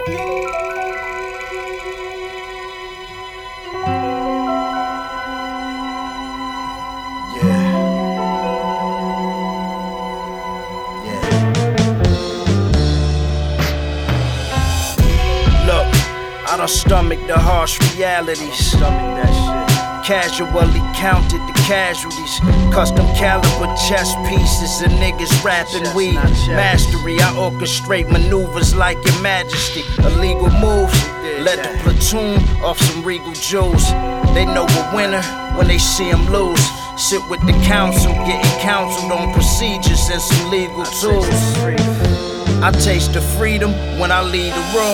I done stomached the harsh realities. Casually counted the casualties. Custom caliber chess pieces and niggas rapping weed. Mastery, I orchestrate maneuvers like your majesty. Illegal moves, let the platoon off some regal jewels. They know a winner when they see him lose. Sit with the council, getting counseled on procedures and some legal tools. I taste the freedom when I leave the room.